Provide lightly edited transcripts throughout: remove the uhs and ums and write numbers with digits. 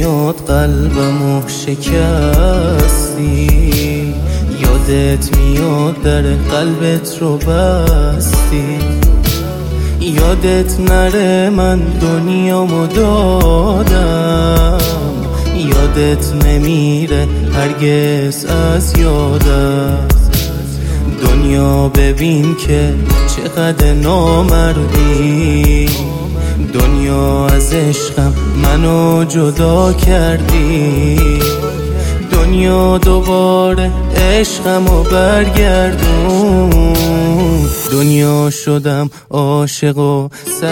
میاد قلبمو شکستی، یادت میاد در قلبت رو بستی. یادت نره من دنیامو دادم، یادت نمیره هرگز از یادت. دنیا ببین که چقدر نامردی، دنیا از عشقم منو جدا کردی. دنیا دوباره عشقمو برگردون، دنیا شدم عاشق و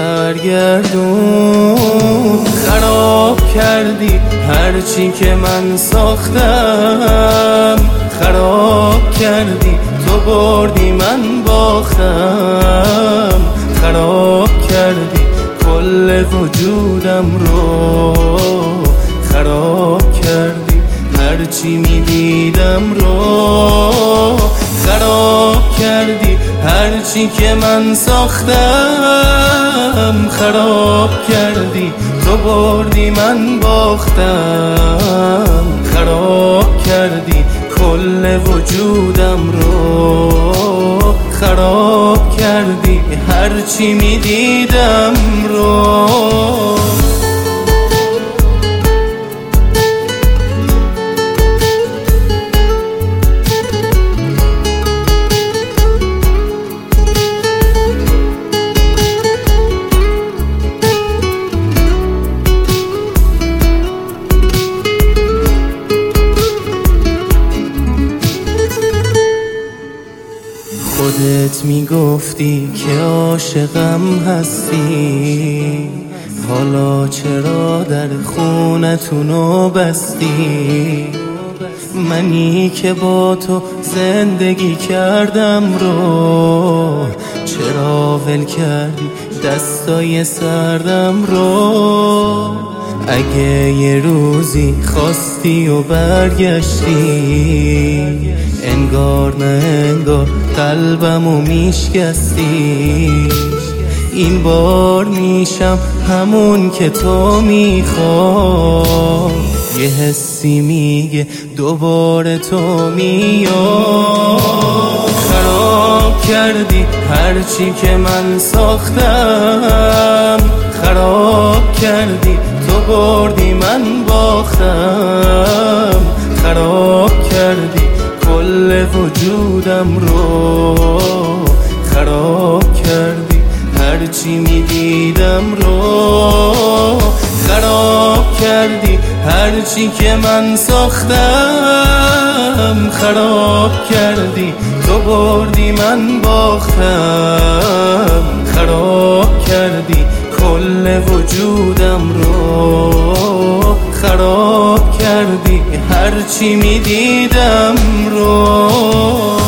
سرگردون. خراب کردی هرچی که من ساختم، خراب کردی تو بردی من باختم. خراب کردی کل وجودم رو، خراب کردی هرچی میدیدم رو. خراب کردی هرچی که من ساختم، خراب کردی تو بردی من باختم. خراب کردی کل وجودم رو، خراب کردی هرچی میدیدم رو. خودت میگفتی که عاشقم هستی، حالا چرا در خونتونو بستی؟ منی که با تو زندگی کردم رو، چرا ول کردی دستای سردم رو؟ اگه یه روزی خواستی و برگشتی، انگار نه انگار قلبمو میشکستی. این بار میشم همون که تو میخوای، یه حسی میگه دوباره تو میای. خراب کردی هرچی که من ساختم، خراب کردی تو بردی من باختم. خراب کردی کل وجودم رو، خراب کردی هرچی میدیدم رو. خراب کردی هرچی که من ساختم، خراب کردی تو بردی من باختم. خراب کردی کل وجودم رو، خراب کردی هرچی میدیدم رو.